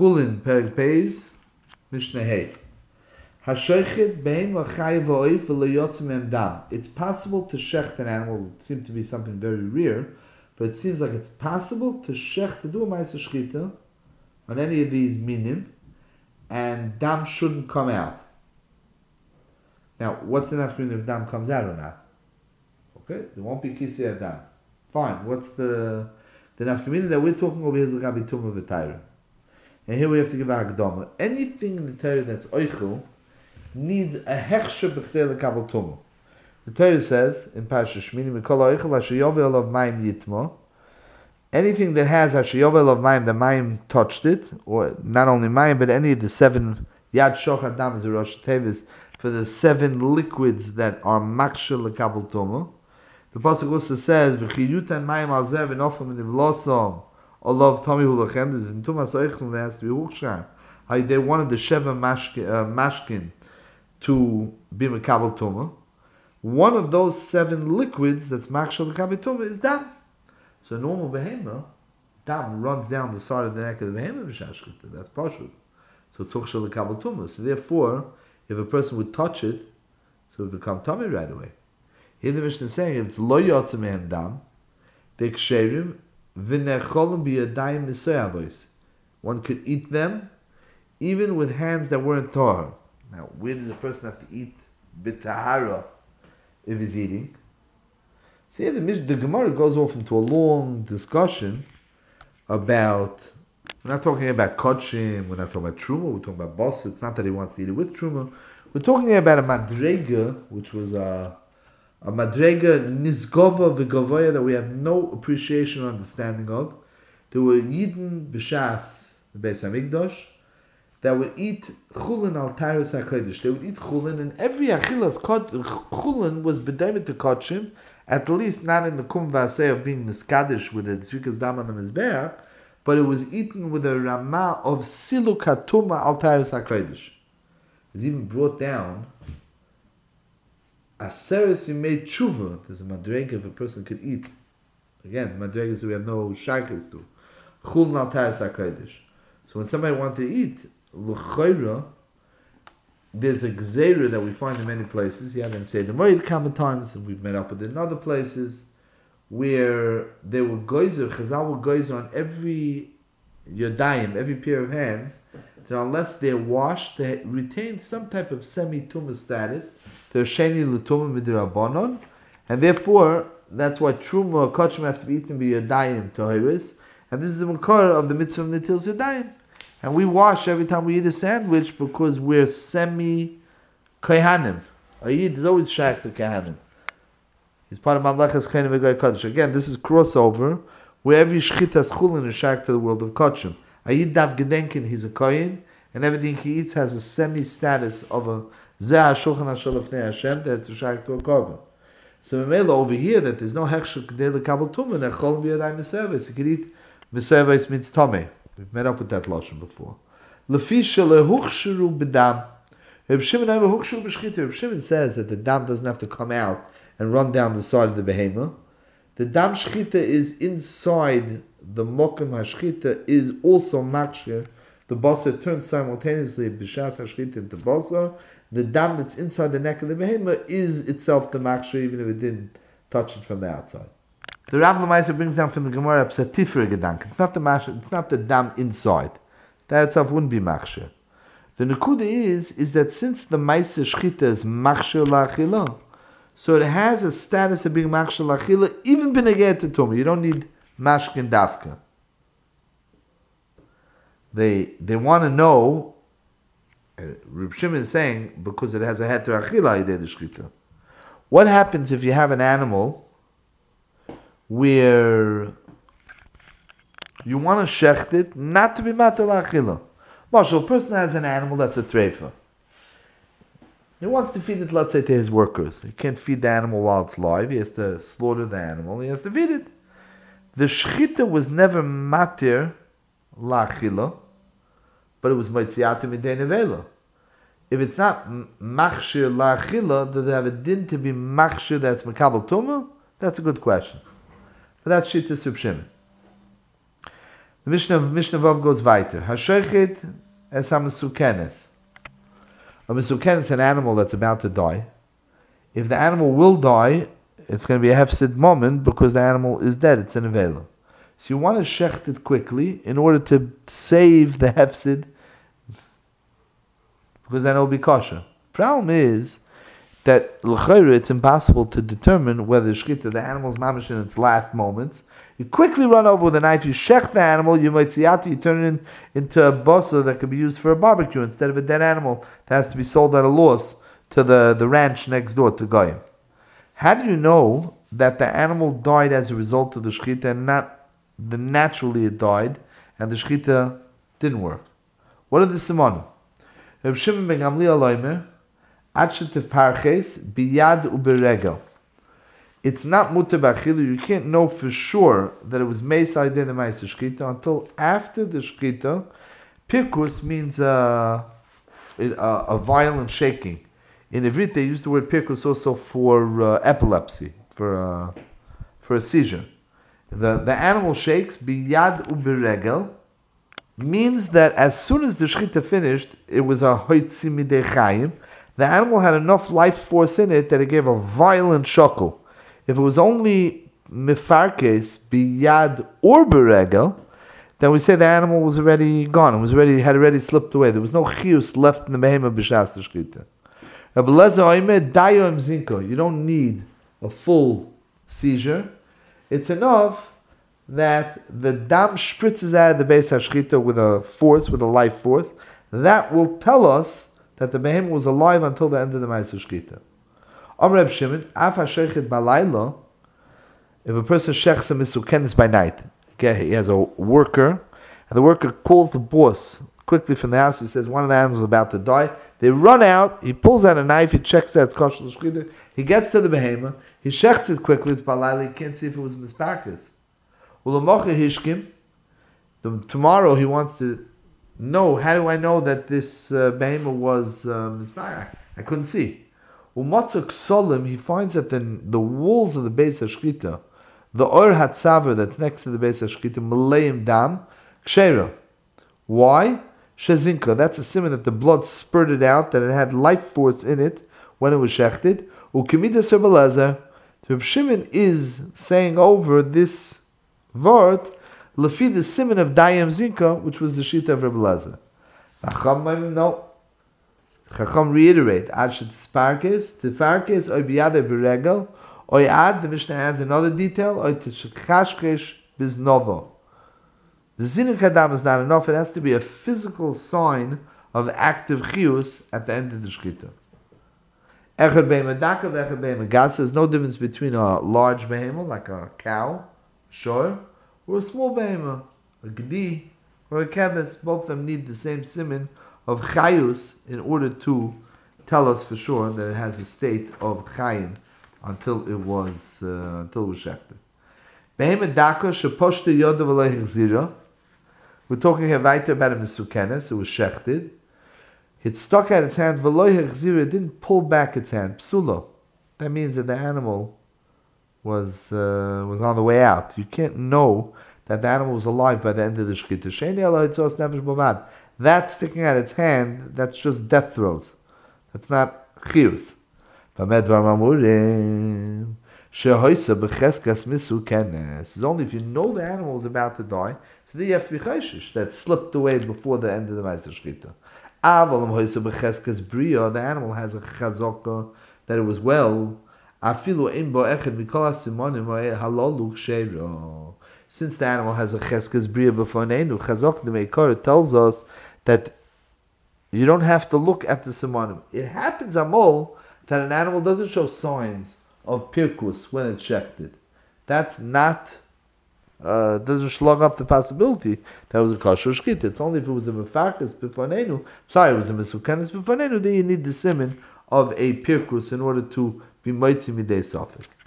Chulin, Perek Beis, Mishnah Hey. Hashoichet behem v'chayev v'oif v'lo mem dam. It's possible to shecht an animal. It would seem to be something very rare, but it seems like it's possible to shecht, to do a ma'aser shchita on any of these minim, and dam shouldn't come out. Now, what's the nafka if dam comes out or not? Okay, there won't be kisei dam. Fine. What's the nafka that we're talking over here is l'gabi tumah v'tayra. And here we have to give a hakdama. Anything in the Torah that's oichel needs a hechsher b'chtei l'kabel tumah. The Torah says in Parashat Shmini, "Mikol oichel asher yovel of mayim yitmo." Anything that has asher yovel of mayim, the mayim touched it, or not only mayim, but any of the 7 yad shochad dam is a rosh tevis for the 7 liquids that are maksher l'kabel tumah. The pasuk also says, "V'chiyutan mayim al zeh v'nofam v'nivlosom." Allah Tommy Hulachem, this is in Tumas Eichel, there has to be Hukshan. They wanted the Sheva Mashkin to be Mekabel Tumah. One of those 7 liquids that's Makshal Mekabel Tumah is Dam. So normal Behemah, Dam runs down the side of the neck of the Behemah B'Shashkita. That's Pashut. So it's Hukshan Mekabel Tumah. So therefore, if a person would touch it, so it would become Tommy right away. Here the Mishnah is saying, if it's Lo Yotzim Mehem Dam, the Ksherim, one could eat them even with hands that weren't tahar. Now, where does a person have to eat b'tahara if he's eating? So here the Gemara goes off into a long discussion about, we're not talking about kodshim, we're not talking about truma, we're talking about boss. It's not that he wants to eat it with truma. We're talking about a madrega, which was a madrega nisgova v'gavoya that we have no appreciation or understanding of. There were yidden b'shas the Beis Hamikdash that would eat chulin al taros hakodesh. They would eat chulin, and every achilas chulin was b'daimet to kodshim, at least not in the kum v'aseh of being niskadish with the tzvikas dam on the mizbeach, but it was eaten with a ramah of siluk hatuma al taros hakodesh. It's even brought down. Aseres you made tshuva. There's a madrega if a person could eat. Again, madregas we have no shakas to. Chul al taras hakodesh. So when somebody wants to eat l'chayra, there's a gzeira that we find in many places. You haven't said the moed common times, and we've met up with it in other places where they were geyser. Chazal were geyser on every yodayim, every pair of hands, that unless they're washed, they retain some type of semi-tumah status. They're sheni l'tumah midrabanon, and therefore that's why truma or kachim have to be eaten by yadayim tahiris, and this is the makar of the mitzvah of netilas yadayim. And we wash every time we eat a sandwich because we're semi kohanim. A yid is always shaykh to kohanim. He's part of mamlechas kohanim v'goy kodesh. Again, this is crossover where every shchitas chulin is shaykh to the world of kachim. A yid dav gedenken, he's a kohen, and everything he eats has a semi status of a Zeh HaShulchan HaShel Lefnei Hashem, that it's a shaykh to a korban. So Memela over here, that there's no hechsher k'dei l'kabel tumah, and echol b'yadayim meserves. You can eat meserves means tomei. We've met up with that lashon before. Lefi shelehuchsheru b'dam. Reb Shimon huchsheru b'shchita. Reb Shimon says that the dam doesn't have to come out and run down the side of the behemah. The dam shchita is inside the mokum hashchita, is also maksher. The basar turns simultaneously b'shas hashchita into basar. The dam that's inside the neck of the behemoth is itself the maksher, even if it didn't touch it from the outside. The Rav Lamaisa brings down from the Gemara psatifre gedank. It's not the maksher, it's not the dam inside. That itself wouldn't be maksher. The nekuda is that since the ma'aser shchita is maksher la'achila, so it has a status of being maksher la'achila, even b'negei to tumah. You don't need mashkin dafka. They want to know. Reb Shimon is saying because it has a heter achila idei the shchita. What happens if you have an animal where you want to shecht it not to be matel achila? Marshal, a person has an animal that's a treifa. He wants to feed it, let's say, to his workers. He can't feed the animal while it's live. He has to slaughter the animal. He has to feed it. The shchita was never matir la'achila, but it was mitziatim midei nevela. If it's not machshir la'achila, does it have a din to be machshir that's makabel tumah? That's a good question. But that's shita Reb Shimon. The Mishnah Vav goes weiter. Hashechet es hamisukenes. A misukenes is an animal that's about to die. If the animal will die, it's going to be a hefsid moment because the animal is dead. It's an avela. So you want to shecht it quickly in order to save the hefsid, because then it will be kosher. Problem is that l'chayra it's impossible to determine whether the shchita, the animal's mamish in its last moments. You quickly run over with a knife, you shecht the animal, you turn it into a bossa that could be used for a barbecue instead of a dead animal that has to be sold at a loss to the ranch next door to Goyim. How do you know that the animal died as a result of the shchita and not the naturally it died and the shchita didn't work? What are the simonim? Reb Shimon ben Gamliel loimer, adshet parches biyad uberegel. It's not mutar b'achilu. You can't know for sure that it was meisai din the ma'aser shchita until after the shchita. Pirkus means a violent shaking. In Ivrit, they use the word pirkus also for epilepsy, for a seizure. The animal shakes biyad uberegel means that as soon as the shchita finished, it was a hoitzi midei chayim. The animal had enough life force in it that it gave a violent shuckle. If it was only mifarkes biyad or beregel, then we say the animal was already gone. Had already slipped away. There was no chiyus left in the behema b'shas the shchita. Rabbi Lezer oimer dayom zinko. You don't need a full seizure. It's enough that the dam spritzes out of the base hashchita with a life force. That will tell us that the behemoth was alive until the end of the ma'aser shchita. Amar Reb Shimon, af hashechet balayla. If a person shechs a misukenes by night, okay, he has a worker, and the worker calls the boss quickly from the house. He says one of the animals is about to die. They run out. He pulls out a knife. He checks that it's kosher shchita. He gets to the behemoth. He shechts it quickly. It's balayla. He can't see if it was misparkas. Ulamocha hishkim. Tomorrow he wants to know, how do I know that this behemoth was misparkas? I couldn't see. Umatzuk solim, he finds that the walls of the Beis HaShchita, the Or HaTzaver that's next to the Beis HaShchita, Maleim Dam, Kshera. Why? Shezinka, that's a simon that the blood spurted out, that it had life force in it when it was shechted. Ukemidas Reb Elazar, Reb Shimon is saying over this vart, lefi the simon of Dayam Zinka, which was the shita of Reb Elazar. Nacham, no. Chacham reiterate, ad shetisparkes, tifarkes, oy biyade beregel, oy ad, the Mishnah adds another detail, oy tishchashkesh biznova. The zinuk hadam is not enough, it has to be a physical sign of active chiyus at the end of the shchita. Echad be'em adakav, echad be'em agas, there's no difference between a large behemoth, like a cow, shor, or a small behemoth, a gedi, or a keves. Both of them need the same siman of chayus in order to tell us for sure that it has a state of chayin until it was shechted. Behemoth daka sheposhte yodav alei hechzira. We're talking here weiter about a misukenes. It was shechted. It stuck out its hand. V'loi hechzira, didn't pull back its hand. Psula. That means that the animal was on the way out. You can't know that the animal was alive by the end of the shechita. Sheini aloi tzos nefesh b'vad. That sticking out its hand, that's just death throes. That's not chiyus. It's only if you know the animal is about to die, so then you have to be chayshish that slipped away before the end of the ma'aser shchita. The animal has a chazaka that it was well. Since the animal has a cheskes bria before neinu, chazak the meikar tells us that you don't have to look at the simonim. It happens amol that an animal doesn't show signs of pirkus when it's shechted. That's not doesn't slug up the possibility that it was a kosher shchita. It's only if it was a mefarkas bifanenu. Sorry, it was a mesukanis bifanenu. Then you need the siman of a pirkus in order to be moitzi midei safek.